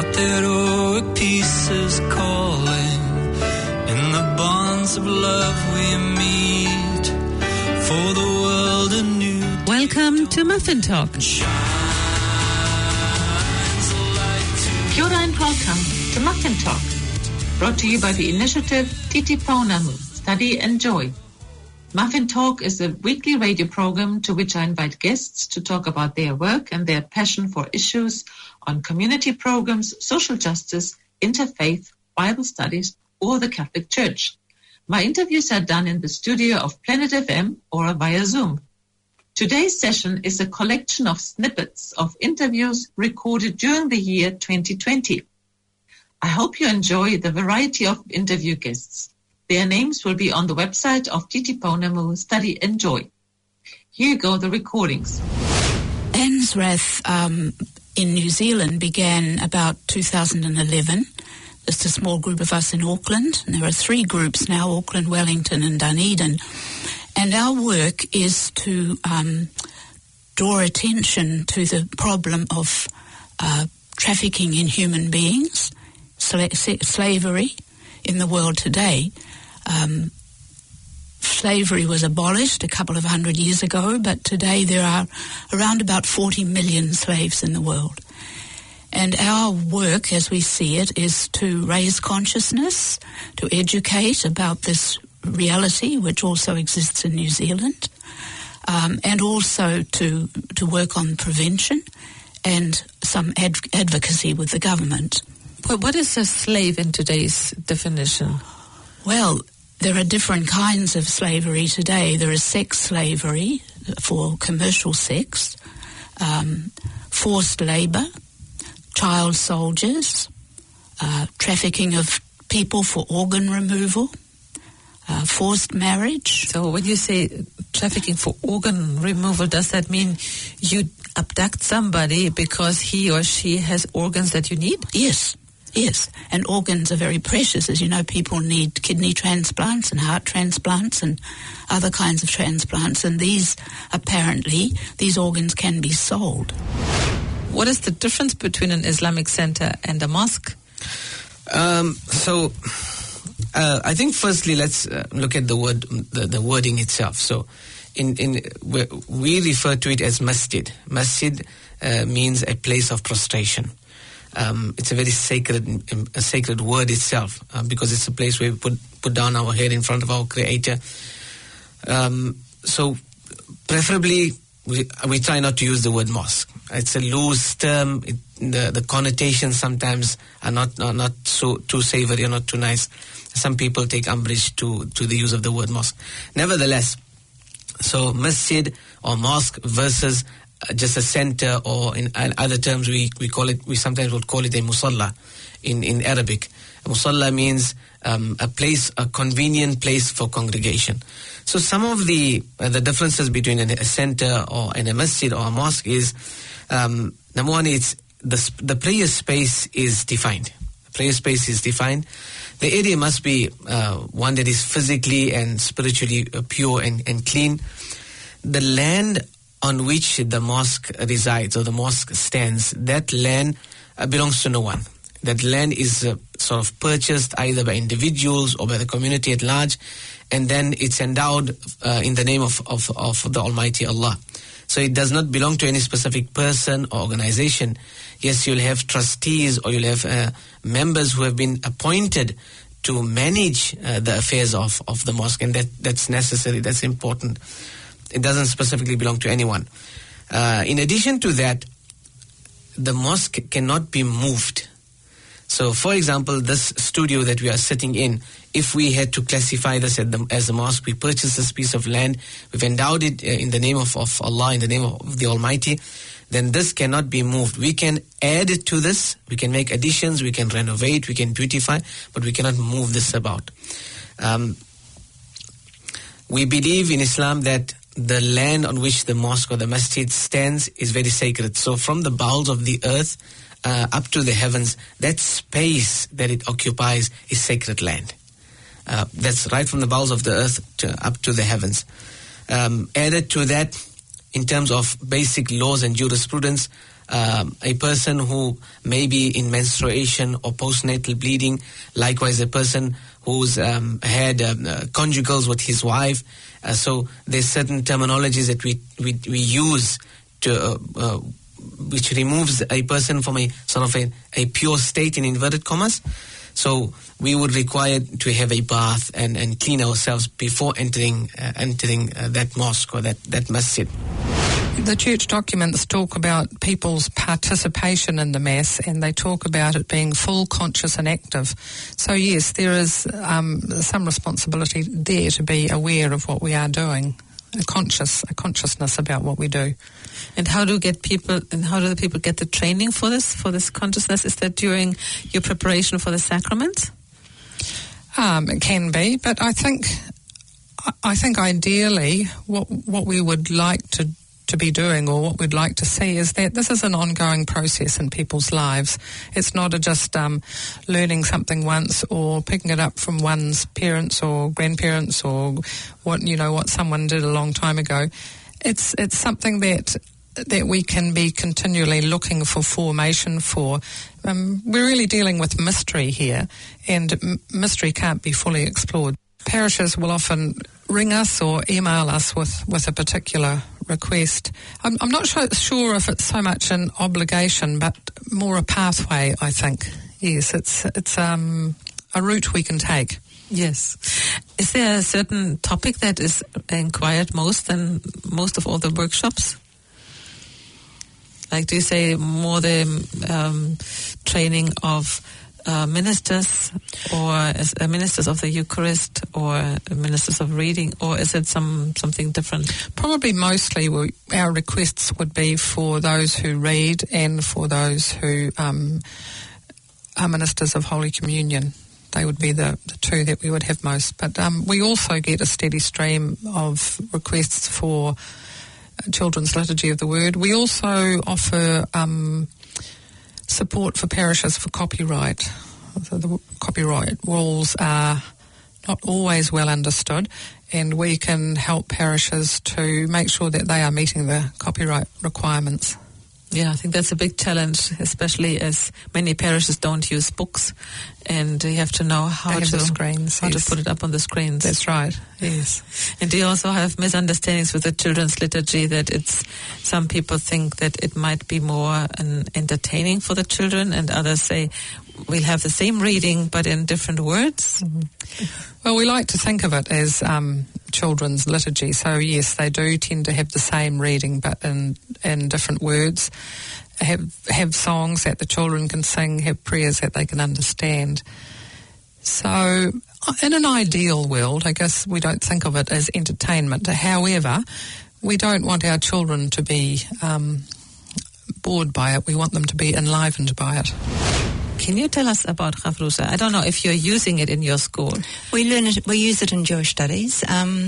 that o'er peace is calling. In the bonds of love we meet, for the world anew. Welcome to Muffin Talk. Kia ora and welcome to Muffin Talk, brought to you by the initiative Titi Pounamu, Study and Joy. Muffin Talk is a weekly radio program to which I invite guests to talk about their work and their passion for issues on community programs, social justice, interfaith, Bible studies, or the Catholic Church. My interviews are done in the studio of Planet FM or via Zoom. Today's session is a collection of snippets of interviews recorded during the year 2020. I hope you enjoy the variety of interview guests. Their names will be on the website of Titi Pounamu, Study and Joy. Here go the recordings. Ansrath in New Zealand began about 2011. Just a small group of us in Auckland. And there are 3 groups now, Auckland, Wellington and Dunedin. And our work is to draw attention to the problem of trafficking in human beings, slavery in the world today. Slavery was abolished a couple of 100 years ago, but today there are around about 40 million slaves in the world. And our work, as we see it, is to raise consciousness, to educate about this reality, which also exists in New Zealand, and also to work on prevention and some advocacy with the government. But what is a slave in today's definition? Well, there are different kinds of slavery today. There is sex slavery for commercial sex, forced labor, child soldiers, trafficking of people for organ removal, forced marriage. So when you say trafficking for organ removal, does that mean you abduct somebody because he or she has organs that you need? Yes. Yes, and organs are very precious. As you know, people need kidney transplants and heart transplants and other kinds of transplants, and these organs can be sold. What is the difference between an Islamic center and a mosque? I think firstly let's look at the wording itself. So we refer to it as masjid. Masjid means a place of prostration. It's a very sacred word itself, because it's a place where we put down our head in front of our Creator. So preferably we try not to use the word mosque. It's a loose term. The connotations sometimes are not so too savory or not too nice. Some people take umbrage to the use of the word mosque. Nevertheless, so masjid or mosque versus just a center, or in other terms we sometimes would call it a musalla in Arabic. A musalla means a convenient place for congregation. So some of the differences between a center or in a masjid or a mosque is, number one, it's the prayer space is defined. The prayer space is defined. The area must be one that is physically and spiritually pure and clean. The land on which the mosque resides or the mosque stands, that land belongs to no one. That land is sort of purchased either by individuals or by the community at large, and then it's endowed in the name of the Almighty Allah. So it does not belong to any specific person or organization. Yes, you'll have trustees or you'll have members who have been appointed to manage the affairs of the mosque, and that's necessary, that's important. It doesn't specifically belong to anyone. In addition to that, the mosque cannot be moved. So, for example, this studio that we are sitting in, if we had to classify this as a mosque, we purchased this piece of land, we've endowed it in the name of Allah, in the name of the Almighty, then this cannot be moved. We can add it to this, we can make additions, we can renovate, we can beautify, but we cannot move this about. We believe in Islam that the land on which the mosque or the masjid stands is very sacred. So from the bowels of the earth up to the heavens, that space that it occupies is sacred land. That's right from the bowels of the earth up to the heavens. Added to that, in terms of basic laws and jurisprudence, a person who may be in menstruation or postnatal bleeding, likewise a person who's had conjugals with his wife. So there's certain terminologies that we use to which removes a person from a sort of a pure state in inverted commas. So we would require to have a bath and clean ourselves before entering that mosque or that masjid. The church documents talk about people's participation in the Mass, and they talk about it being full, conscious and active. So yes, there is some responsibility there to be aware of what we are doing, a consciousness about what we do. And how do the people get the training for this consciousness? Is that during your preparation for the sacraments? It can be, but I think ideally what we would like to be doing, or what we'd like to see, is that this is an ongoing process in people's lives. It's not just learning something once or picking it up from one's parents or grandparents or what someone did a long time ago. It's something that we can be continually looking for formation for. We're really dealing with mystery here, and mystery can't be fully explored. Parishes will often ring us or email us with a particular request. I'm not sure if it's so much an obligation, but more a pathway, I think. Yes, it's a route we can take. Yes. Is there a certain topic that is inquired most in most of all the workshops? Like, do you say more the training of ministers, or as ministers of the Eucharist, or ministers of reading, or is it something different? Probably mostly our requests would be for those who read and for those who are ministers of Holy Communion. They would be the two that we would have most. But we also get a steady stream of requests for Children's Liturgy of the Word. We also offer support for parishes for copyright. So the copyright rules are not always well understood, and we can help parishes to make sure that they are meeting the copyright requirements. Yeah, I think that's a big challenge, especially as many parishes don't use books, and you have to know how to put it up on the screens. That's right, yes. And do you also have misunderstandings with the children's liturgy, that some people think that it might be more entertaining for the children, and others say we'll have the same reading but in different words? Mm-hmm. Well, we like to think of it as children's liturgy. So yes, they do tend to have the same reading but in different words. Have songs that the children can sing, have prayers that they can understand. So in an ideal world, I guess we don't think of it as entertainment. However, we don't want our children to be bored by it. We want them to be enlivened by it. Can you tell us about Chavrusa? I don't know if you're using it in your school. We use it in Jewish studies.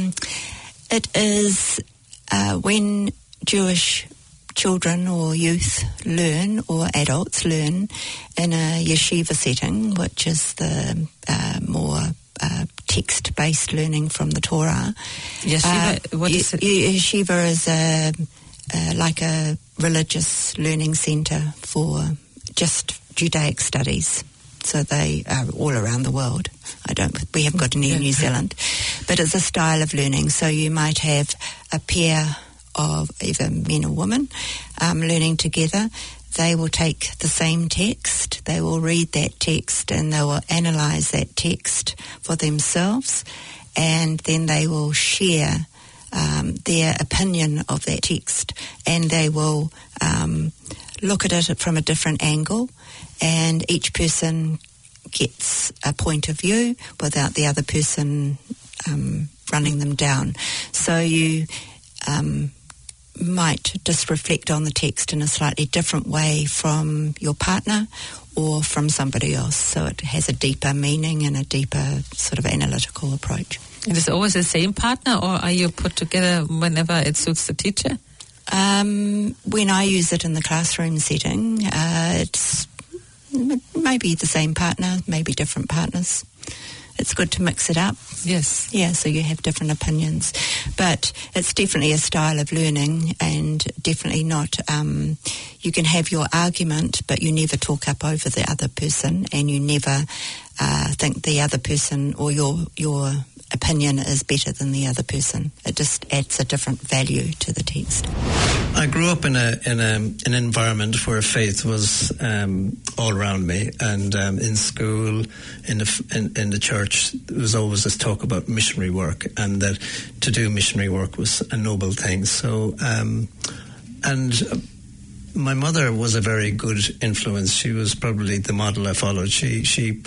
It is when Jewish children or youth learn, or adults learn, in a yeshiva setting, which is the more text-based learning from the Torah. Yeshiva, what is it? Yeshiva is like a religious learning centre for just Judaic studies. So they are all around the world. We haven't got any in New Zealand. But it's a style of learning. So you might have a pair of either men or women learning together. They will take the same text, they will read that text, and they will analyse that text for themselves, and then they will share their opinion of that text, and they will look at it from a different angle, and each person gets a point of view without the other person running them down. So you might just reflect on the text in a slightly different way from your partner or from somebody else. So it has a deeper meaning and a deeper sort of analytical approach. And is it always the same partner, or are you put together whenever it suits the teacher? When I use it in the classroom setting, it's maybe the same partner, maybe different partners. it's good to mix it up. Yes. Yeah, so you have different opinions. But it's definitely a style of learning, and definitely not, you can have your argument, but you never talk up over the other person, and you never think the other person or your opinion is better than the other person. It just adds a different value to the text. I grew up in an environment where faith was all around me, and in school, in the church, there was always this talk about missionary work, and that to do missionary work was a noble thing. So, and my mother was a very good influence. She was probably the model I followed. She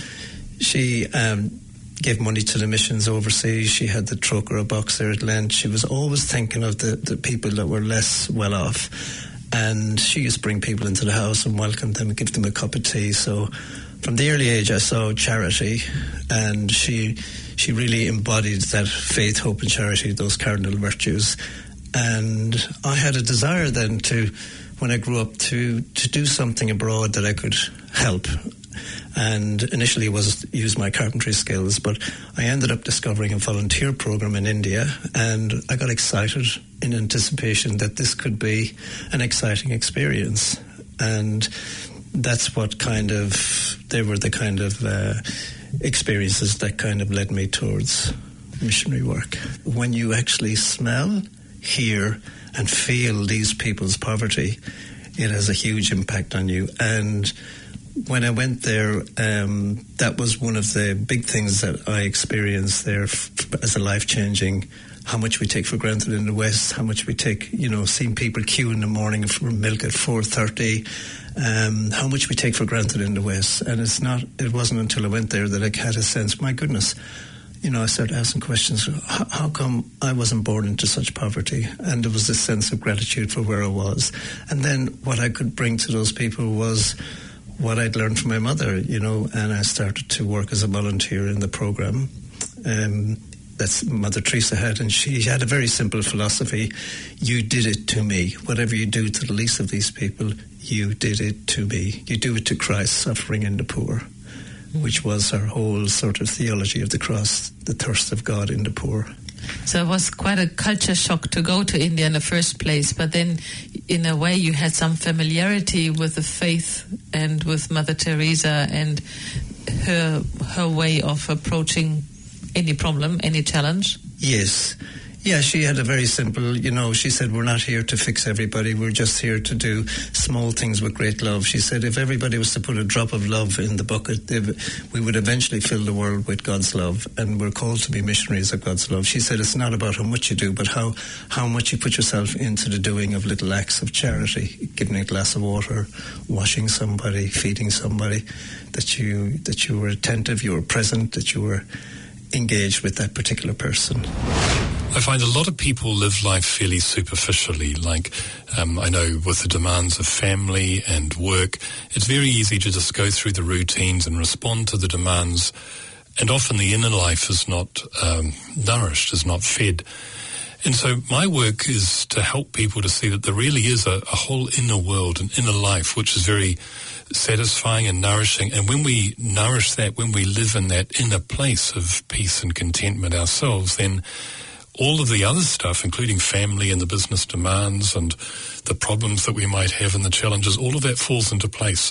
gave money to the missions overseas. She had the truck or a box there at Lent. She was always thinking of the people that were less well off. And she used to bring people into the house and welcome them and give them a cup of tea. So from the early age I saw charity, and she really embodied that faith, hope and charity, those cardinal virtues. And I had a desire then when I grew up, to do something abroad that I could help. And initially was use my carpentry skills, but I ended up discovering a volunteer program in India, and I got excited in anticipation that this could be an exciting experience. And that's what they were the kind of experiences that kind of led me towards missionary work. When you actually smell, hear and feel these people's poverty, it has a huge impact on you. And when I went there, that was one of the big things that I experienced there as a life-changing. How much we take for granted in the West, how much we take, seeing people queue in the morning for milk at 4:30, how much we take for granted in the West. And it wasn't until I went there that I had a sense, my goodness, I started asking questions. How come I wasn't born into such poverty? And there was this sense of gratitude for where I was. And then what I could bring to those people was what I'd learned from my mother, and I started to work as a volunteer in the program. That's Mother Teresa had, and she had a very simple philosophy. You did it to me. Whatever you do to the least of these people, you did it to me. You do it to Christ suffering in the poor, which was her whole sort of theology of the cross, the thirst of God in the poor. So it was quite a culture shock to go to India in the first place, but then in a way you had some familiarity with the faith and with Mother Teresa and her way of approaching any problem, any challenge. Yes. Yeah, she had a very simple, she said, we're not here to fix everybody. We're just here to do small things with great love. She said if everybody was to put a drop of love in the bucket, we would eventually fill the world with God's love. And we're called to be missionaries of God's love. She said it's not about how much you do, but how much you put yourself into the doing of little acts of charity, giving a glass of water, washing somebody, feeding somebody, that you were attentive, you were present, that you were engaged with that particular person. I find a lot of people live life fairly superficially. Like, I know with the demands of family and work, it's very easy to just go through the routines and respond to the demands. And often the inner life is not nourished, is not fed. And so my work is to help people to see that there really is a whole inner world, an inner life, which is very satisfying and nourishing. And when we nourish that, when we live in that inner place of peace and contentment ourselves, then all of the other stuff, including family and the business demands and the problems that we might have and the challenges, all of that falls into place.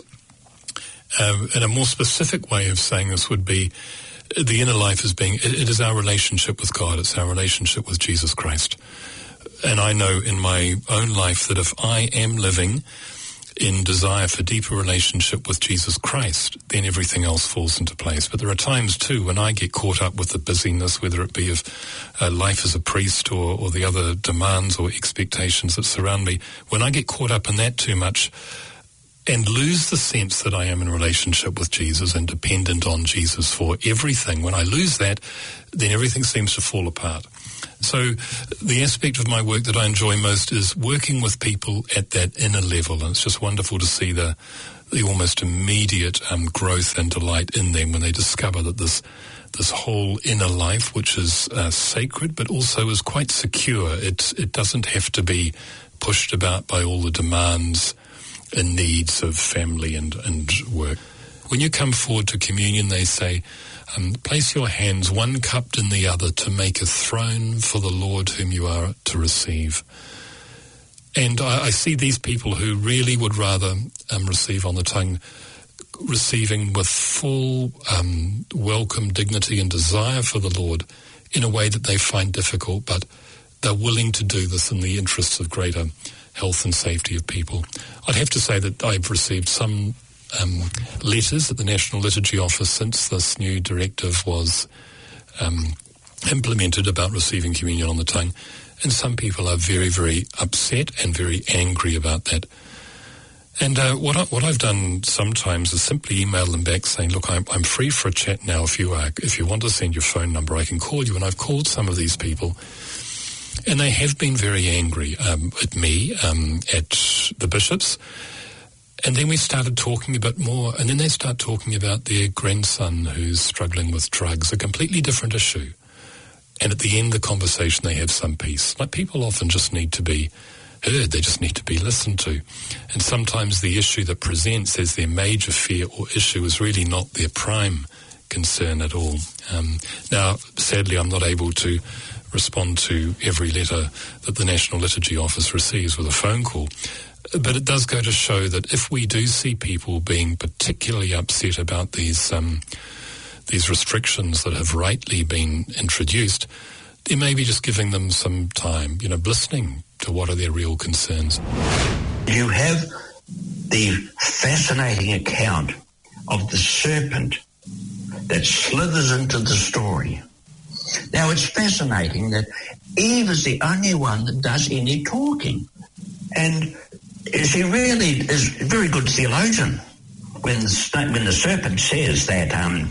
And a more specific way of saying this would be the inner life as being, it is our relationship with God, it's our relationship with Jesus Christ. And I know in my own life that if I am living in desire for deeper relationship with Jesus Christ, then everything else falls into place. But there are times too when I get caught up with the busyness, whether it be of life as a priest or the other demands or expectations that surround me, when I get caught up in that too much and lose the sense that I am in relationship with Jesus and dependent on Jesus for everything, when I lose that, then everything seems to fall apart. So the aspect of my work that I enjoy most is working with people at that inner level, and it's just wonderful to see the almost immediate growth and delight in them when they discover that this whole inner life, which is sacred but also is quite secure, it doesn't have to be pushed about by all the demands and needs of family and work. when you come forward to communion, they say, place your hands one cupped in the other to make a throne for the Lord whom you are to receive. And I see these people who really would rather receive on the tongue, receiving with full welcome, dignity and desire for the Lord in a way that they find difficult, but they're willing to do this in the interests of greater health and safety of people. I'd have to say that I've received some letters at the National Liturgy Office since this new directive was implemented about receiving communion on the tongue, and some people are very, very upset and very angry about that. And what I've done sometimes is simply email them back saying, look, I'm free for a chat now. If you want to send your phone number, I can call you. And I've called some of these people, and they have been very angry at me, at the bishops. And then we started talking a bit more, and then they start talking about their grandson who's struggling with drugs, a completely different issue. And at the end of the conversation, they have some peace. Like, people often just need to be heard. They just need to be listened to. And sometimes the issue that presents as their major fear or issue is really not their prime concern at all. Now, sadly, I'm not able to respond to every letter that the National Liturgy Office receives with a phone call. But it does go to show that if we do see people being particularly upset about these restrictions that have rightly been introduced, then maybe just giving them some time, listening to what are their real concerns. You have the fascinating account of the serpent that slithers into the story. Now, it's fascinating that Eve is the only one that does any talking. And she really is a very good theologian. When the serpent says that,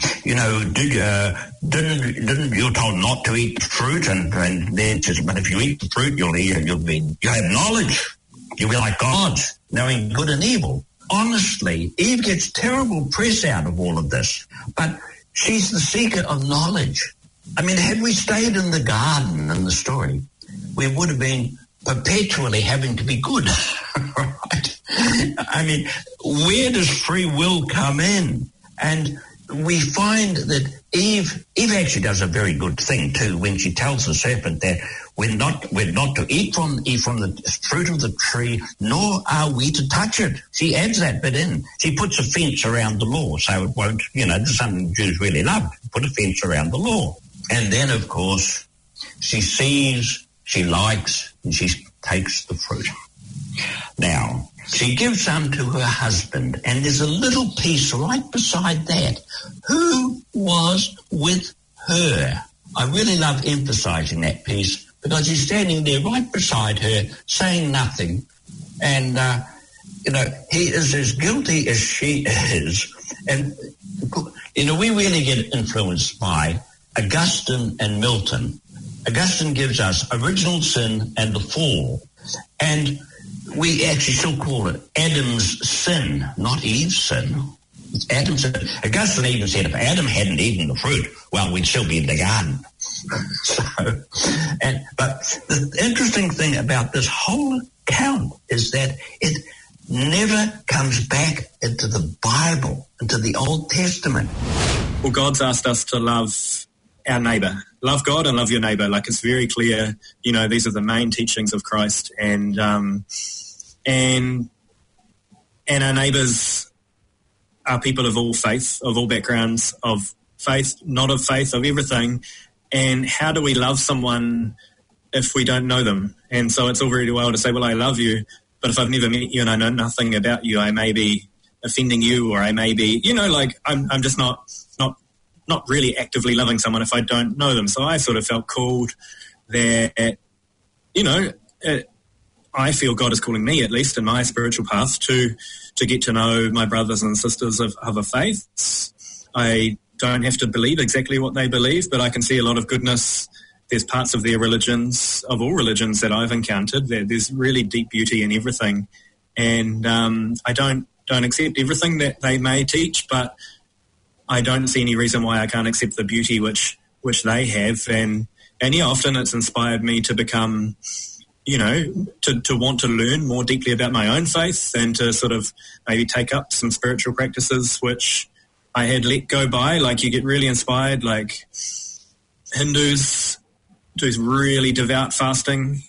didn't you're told not to eat the fruit, and then it says, but if you eat the fruit, you'll have knowledge. You'll be like gods, knowing good and evil. Honestly, Eve gets terrible press out of all of this, but she's the seeker of knowledge. I mean, had we stayed in the garden in the story, we would have been perpetually having to be good, right? I mean, where does free will come in? And we find that Eve actually does a very good thing too when she tells the serpent that we're not to eat from the fruit of the tree, nor are we to touch it. She adds that bit in. She puts a fence around the law, so it won't, this is something Jews really love, put a fence around the law. And then, of course, she sees, she likes, and she takes the fruit. Now, she gives some to her husband, and there's a little piece right beside that. Who was with her? I really love emphasizing that piece because he's standing there right beside her, saying nothing. And, he is as guilty as she is. And, we really get influenced by Augustine and Milton. Augustine gives us original sin and the fall. And we actually still call it Adam's sin, not Eve's sin. It's Adam's sin. Augustine even said if Adam hadn't eaten the fruit, well, we'd still be in the garden. But the interesting thing about this whole account is that it never comes back into the Bible, into the Old Testament. Well, God's asked us to love our neighbour. Love God and love your neighbour. Like, it's very clear, these are the main teachings of Christ. And our neighbours are people of all faith, of all backgrounds, of faith, not of faith, of everything. And how do we love someone if we don't know them? And so it's all very well to say, well, I love you, but if I've never met you and I know nothing about you, I may be offending you, or I may be, I'm just not really actively loving someone if I don't know them. So I sort of felt called that, I feel God is calling me, at least in my spiritual path, to get to know my brothers and sisters of other faiths. I don't have to believe exactly what they believe, but I can see a lot of goodness. There's parts of their religions, of all religions that I've encountered, there's really deep beauty in everything. And I don't accept everything that they may teach, but I don't see any reason why I can't accept the beauty which they have. And often it's inspired me to become, to want to learn more deeply about my own faith and to sort of maybe take up some spiritual practices which I had let go by. Like, you get really inspired. Like, Hindus do really devout fasting.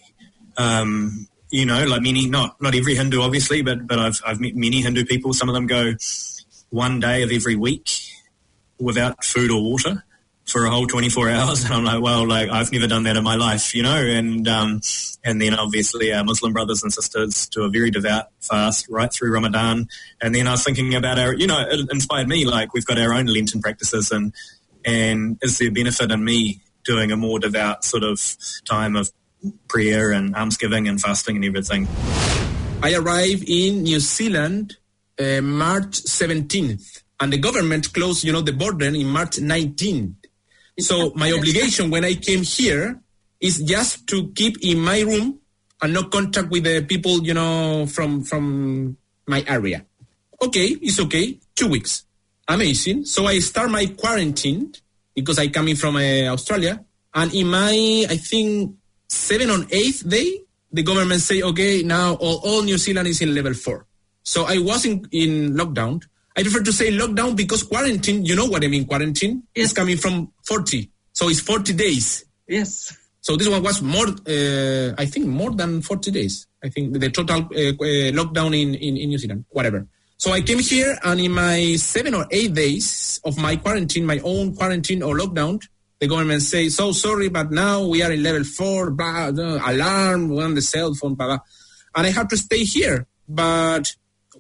You know, like many, not every Hindu obviously, but I've met many Hindu people. Some of them go one day of every week without food or water for a whole 24 hours. And I'm like, well, like, I've never done that in my life, you know. And then obviously our Muslim brothers and sisters do a very devout fast right through Ramadan. And then I was thinking about our, you know, it inspired me, like, we've got our own Lenten practices, and is there benefit in me doing a more devout sort of time of prayer and almsgiving and fasting and everything? I arrived in New Zealand March 17th, and the government closed, you know, the border in March 19th. So my obligation when I came here is just to keep in my room and no contact with the people, you know, from my area. Okay, it's okay. 2 weeks. Amazing. So I start my quarantine because I coming from Australia, and in my, I think, 7th or 8th day, the government say, okay, now all New Zealand is in level 4. So I was in lockdown. I prefer to say lockdown because quarantine, you know what I mean, quarantine? Yes. Is coming from 40. So it's 40 days. Yes. So this one was more, I think more than 40 days. I think the total lockdown in New Zealand, whatever. So I came here, and in my 7 or 8 days of my quarantine, my own quarantine or lockdown, the government say, so sorry, but now we are in level 4, blah, alarm, we're on the cell phone, blah, blah. And I have to stay here. But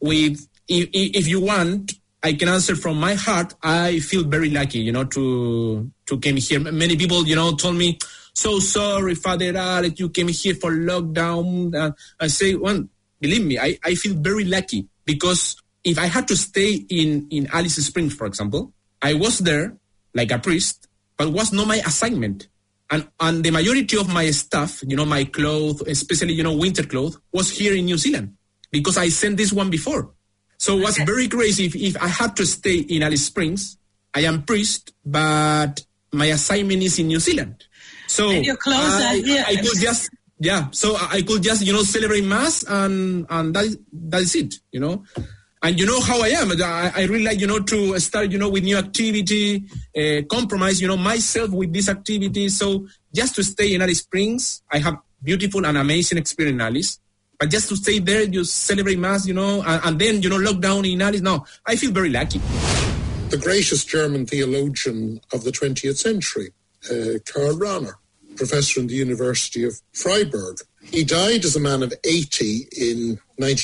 if you want, I can answer from my heart. I feel very lucky, you know, to came here. Many people, you know, told me, so sorry, Father Alex, you came here for lockdown. I say, well, believe me, I feel very lucky, because if I had to stay in Alice Springs, for example, I was there like a priest, but it was not my assignment. And the majority of my stuff, you know, my clothes, especially, you know, winter clothes, was here in New Zealand, because I sent this one before. So it was very crazy. If I had to stay in Alice Springs, I am priest, but my assignment is in New Zealand. So and your clothes are here. I could just, so I could just, you know, celebrate Mass, and that's it, you know. And you know how I am. I really like, you know, to start, you know, with new activity, compromise, you know, myself with this activity. So just to stay in Alice Springs, I have beautiful and amazing experience in Alice. But just to stay there, you celebrate Mass, you know, and then, you know, lockdown in Alice. No, I feel very lucky. The greatest German theologian of the 20th century, Karl Rahner, professor in the University of Freiburg. He died as a man of 80 in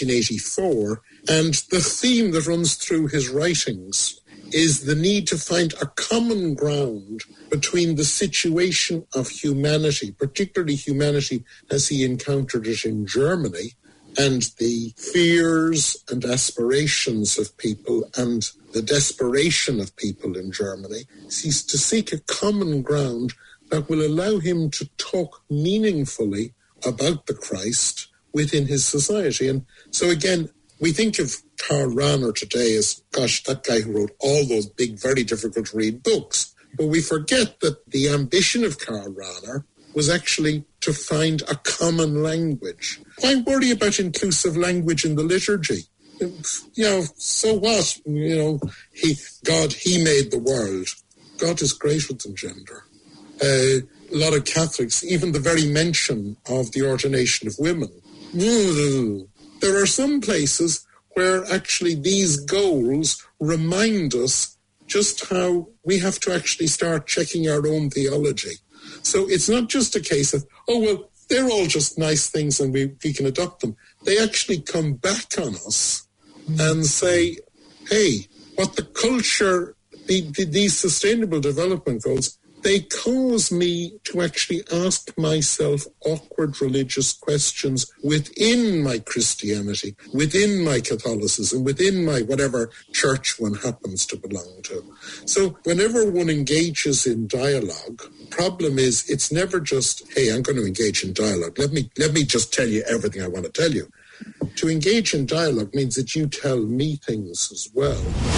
1984, and the theme that runs through his writings is the need to find a common ground between the situation of humanity, particularly humanity as he encountered it in Germany, and the fears and aspirations of people and the desperation of people in Germany. He's to seek a common ground that will allow him to talk meaningfully about the Christ within his society. And so again, we think of Karl Rahner today as, gosh, that guy who wrote all those big, very difficult to read books. But we forget that the ambition of Karl Rahner was actually to find a common language. Why worry about inclusive language in the liturgy? You know, so what? You know, he made the world. God is greater than gender. A lot of Catholics, even the very mention of the ordination of women. There are some places where actually these goals remind us just how we have to actually start checking our own theology. So it's not just a case of, oh, well, they're all just nice things and we can adopt them. They actually come back on us and say, hey, what the culture, these sustainable development goals, they cause me to actually ask myself awkward religious questions within my Christianity, within my Catholicism, within my whatever church one happens to belong to. So whenever one engages in dialogue, problem is it's never just, hey, I'm going to engage in dialogue. Let me just tell you everything I want to tell you. To engage in dialogue means that you tell me things as well.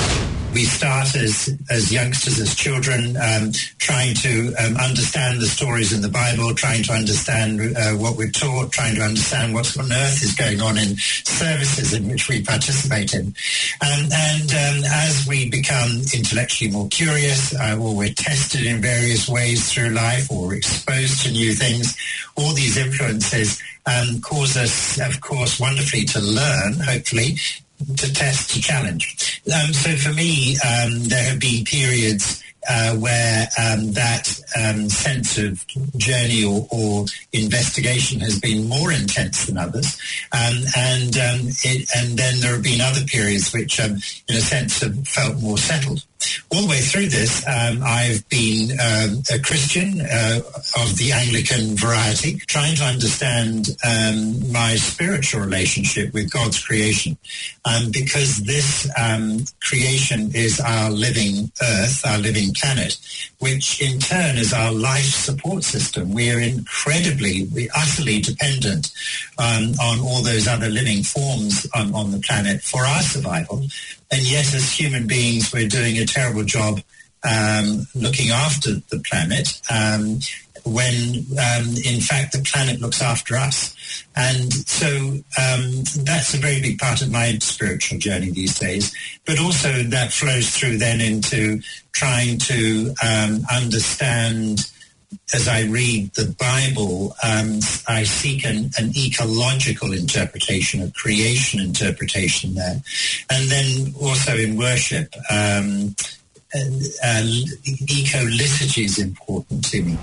We start as youngsters, as children, trying to understand the stories in the Bible, trying to understand what we're taught, trying to understand what on earth is going on in services in which we participate in. And as we become intellectually more curious, or we're tested in various ways through life, or we're exposed to new things, all these influences cause us, of course, wonderfully to learn, hopefully, to test, to challenge. So for me, there have been periods where that sense of journey or investigation has been more intense than others, and then there have been other periods which, in a sense, have felt more settled. All the way through this, I've been a Christian of the Anglican variety, trying to understand my spiritual relationship with God's creation, because this creation is our living earth, our living planet, which in turn is our life support system. We are utterly dependent on all those other living forms on the planet for our survival. And yet, as human beings, we're doing a terrible job looking after the planet when, in fact, the planet looks after us. And so that's a very big part of my spiritual journey these days. But also that flows through then into trying to understand. As I read the Bible, I seek an ecological interpretation, a creation interpretation there. And then also in worship, eco-liturgy is important to me.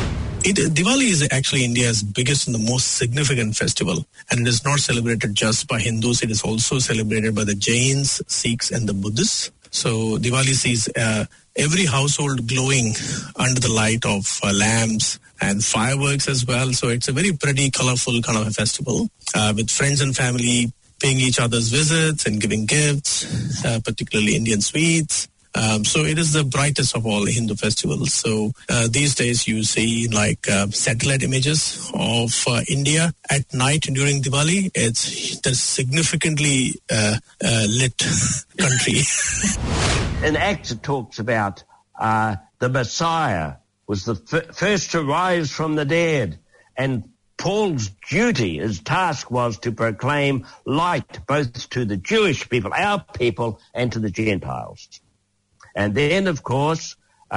Diwali is actually India's biggest and the most significant festival, and it is not celebrated just by Hindus. It is also celebrated by the Jains, Sikhs, and the Buddhists. So Diwali sees every household glowing under the light of lamps and fireworks as well. So it's a very pretty, colorful kind of a festival with friends and family paying each other's visits and giving gifts, particularly Indian sweets. So it is the brightest of all Hindu festivals. So these days you see like satellite images of India at night during Diwali. It's the significantly lit country. In Acts it talks about the Messiah was the first to rise from the dead, and Paul's duty, his task was to proclaim light both to the Jewish people, our people, and to the Gentiles. And then, of course,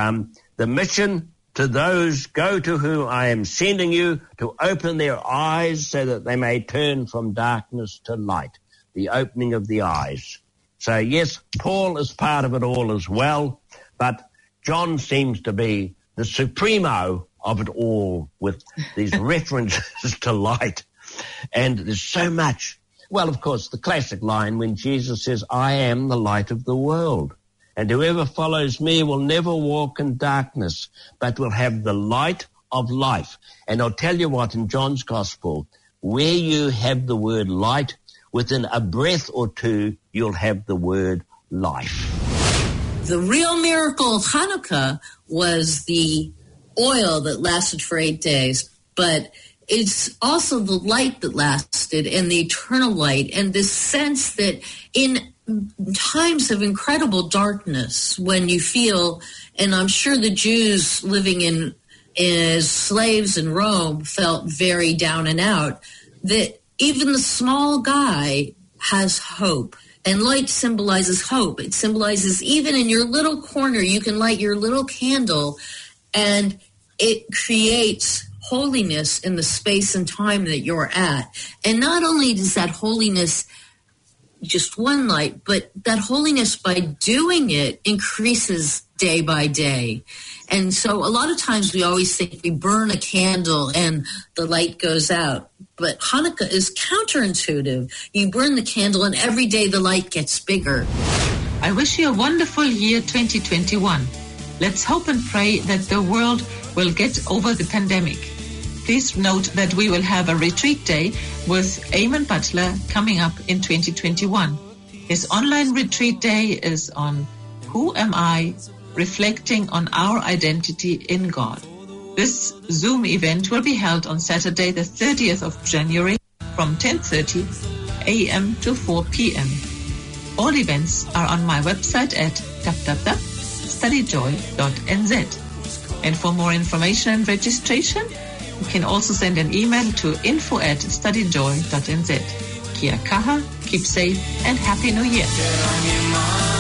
the mission to those, go to whom I am sending you, to open their eyes so that they may turn from darkness to light, the opening of the eyes. So, yes, Paul is part of it all as well, but John seems to be the supremo of it all with these references to light. And there's so much. Well, of course, the classic line when Jesus says, I am the light of the world. And whoever follows me will never walk in darkness, but will have the light of life. And I'll tell you what, in John's Gospel, where you have the word light, within a breath or two, you'll have the word life. The real miracle of Hanukkah was the oil that lasted for 8 days, but it's also the light that lasted and the eternal light, and this sense that in times of incredible darkness, when you feel, and I'm sure the Jews living as slaves in Rome felt very down and out, that even the small guy has hope. And light symbolizes hope. It symbolizes even in your little corner, you can light your little candle, and it creates holiness in the space and time that you're at. And not only does that holiness just one light, but that holiness by doing it increases day by day. And so a lot of times we always think we burn a candle and the light goes out. But Hanukkah is counterintuitive. You burn the candle and every day the light gets bigger. I wish you a wonderful year 2021. Let's hope and pray that the world will get over the pandemic. Please note that we will have a retreat day with Eamon Butler coming up in 2021. His online retreat day is on Who Am I? Reflecting on our identity in God. This Zoom event will be held on Saturday, the 30th of January from 10:30 a.m. to 4 p.m. All events are on my website at www.studyjoy.nz. And for more information and registration, you can also send an email to info@studyjoy.nz. Kia kaha, keep safe, and Happy New Year.